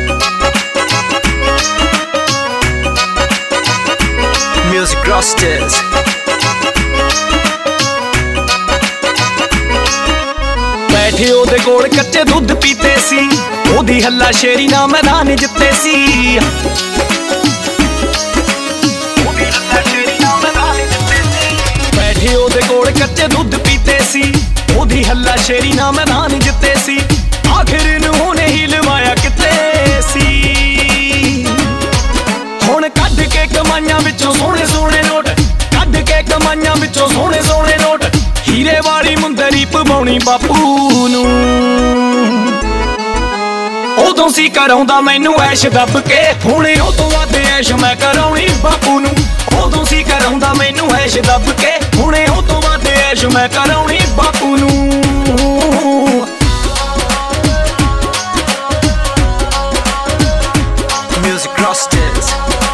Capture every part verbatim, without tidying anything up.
Music Rosters। बैठे ओदे कोल कच्चे दुध पीते सी, ओदी हल्ला शेरी ना मैदान जित्ते सी। बैठे ओदे कोल कच्चे दुध पीते सी, ओदी हल्ला शेरी ना मैदान जित्ते सी। आखिर इन्होंने ही लवाया किते सी, हुण कढ के कमाइयां विचों सोहणे सोहणे नोट, कढ के कमाइयां विचों सोहणे सोहणे नोट। हीरे वाली मुंदरी पवाउणी बापू नूं, उदों सी कराउंदा मैनू ऐश दब के, हुणे ओ तों वध ऐश मैं कराउणी बापू नूं। उदों सी कराउंदा मैनू ऐश दब के, हुणे ओ तों वध ऐश मैं कराउणी बापू नूं। Music Rosters।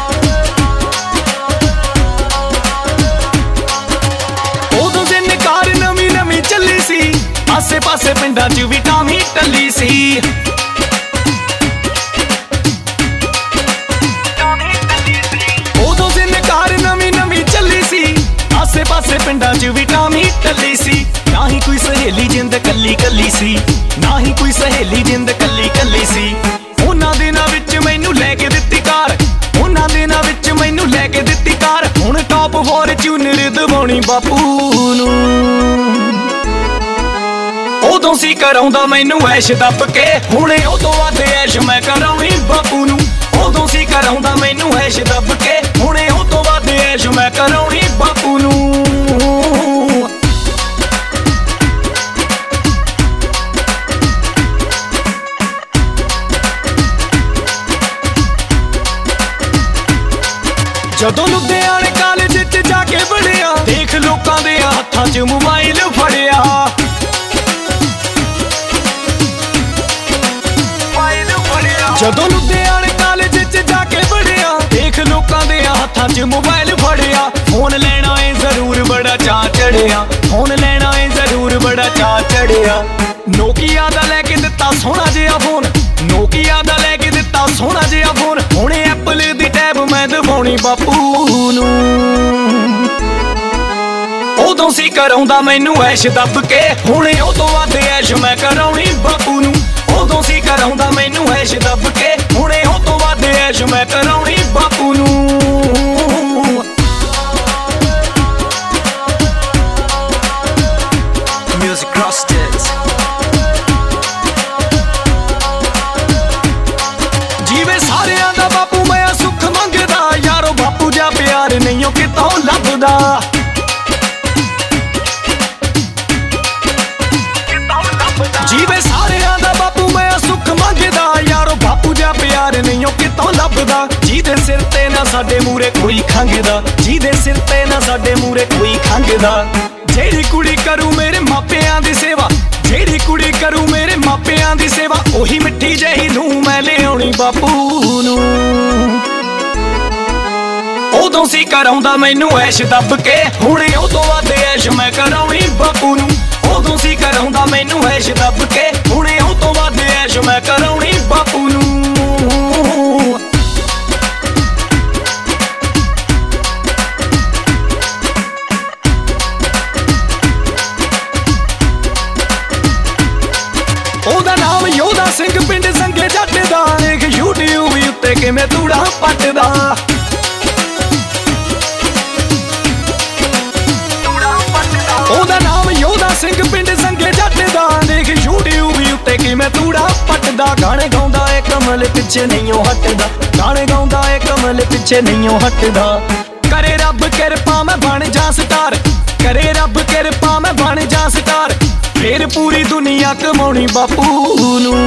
उदों दिन कार नवीं नवीं चली सी, आसे पासे पिंडां च भी टामी टली सी। उदों दिन कार नवीं नवीं चली सी, आसे पासे पिंडां च भी टामी टली सी। ना ही कोई सहेली जिंद कली कली सी, ना ही कोई सहेली जिंद कली कली सी। उन्हां दिनां विच मैनू लैके दित्ती कार, उन्हां दिनां विच मैनू लैके दित्ती कार। हुण टॉप फॉर्च्यूनर दवाउणी बापू नूं, उदों सी कराउंदा मैनू ऐश दब के, हुणे ओ तों वध ऐश मैं कराउणी बापू नूं। उदों सी कराउंदा मैनू ऐश दब के, हुणे ओ तों वध ऐश मैं कराउणी बापू नूं। जदों लुधियाने कालेज च जाके पढ़िया, देख लोकां दे हत्थां च मोबाइल फड़िया। जदों लुधियाने कालेज च जाके पढ़िया, देख लोकां दे हत्थां च मोबाइल फड़िया। फोन लेना है जरूर बड़ा चा चढ़िया, फोन लेना है जरूर बड़ा चा चढ़िया। नोकिया दा लैके दित्ता सोहना जिहा फोन, नोकिया दा लैके दित्ता सोहना जिहा फोन। हुणे एप्पल दी टैब मैं दवाउणी बापू नूं, उदों सी कराउंदा मैनू ऐश दब के, हुणे ओ तों वध ऐश मैं कराउणी बापू नूं। उदों सी कराउंदा मैनू ऐश दब के, हुणे ओ तों वध ऐश मैं कराउणी बापू नूं। Music Rosters। जीवे सारियां दा बापू मैं सुख मंगदा, यारो बापू जा प्यार नहीं कितों लभदा। जीवे सारियां दा बापू मैं सुख मंगदा, यारो बापू जा प्यार नहीं कितों लभदा। जीदे सिर ते ना साडे मूरे कोई खंगदा, जीदे सिर ते ना साडे मूरे कोई खंगदा। जेड़ी कुड़ी करू मेरे मापियां दी सेवा, जेड़ी कुड़ी करू मेरे मापियां दी सेवा, ओही मिट्ठी जही नूं मैं लियाउणी बापू नूं। उदों सी कराउंदा मैनू ऐश दब के, हुणे ओ तों वध ऐश मैं कराउणी बापू नूं। उदों सी कराउंदा मैनू ऐश दब के, हुणे ओ तों वध ऐश मैं कराउणी बापू नूं। ओदा नाम योधा सिंह पिंड संगे जट दा, देख यूट्यूब उत्ते किवें तूड़ा पटदा। ओदा नाम योधा सिंह पिंड संगे जट दा, देख यूट्यूब उत्ते किवें तूड़ा पटदा। गाने गाउंदा ए कमल पिछे नहीं हटदा, गाने गाउंदा ए कमल पिछे नहीं हटदा। करे रब किरपा मैं बन जा स्टार, करे रब किरपा मैं बन जा स्टार। फिर पूरी दुनिया कमाउणी बापू नूं,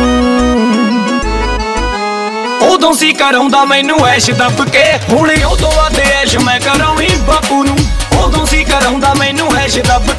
उदों सी कराउंदा मैनू ऐश दब के, हुणे ओ तों वध ऐश मैं कराउणी बापू नूं। उदों सी कराउंदा मैनू ऐश दब